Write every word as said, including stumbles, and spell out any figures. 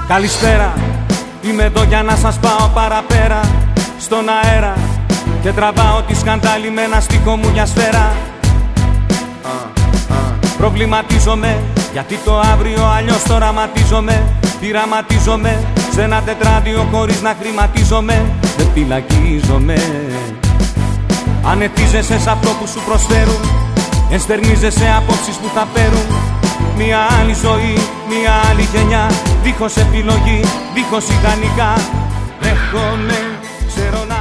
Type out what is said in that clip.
Καλησπέρα, είμαι εδώ για να σας πάω παραπέρα στον αέρα και τραβάω τη σκαντάλη με ένα στίχο μου μια σφαίρα. uh, uh. Προβληματίζομαι γιατί το αύριο αλλιώς το ραματίζομαι. Πειραματίζομαι σε ένα τετράδιο χωρίς να χρηματίζομαι. Δεν φυλακίζομαι. Ανετίζεσαι σε αυτό που σου προσφέρουν, ενστερνίζεσαι απόψεις που θα παίρνουν μια άλλη ζωή, μια άλλη γενιά, δίχως επιλογή, δίχως ιδανικά. Δέχομαι, ξέρω να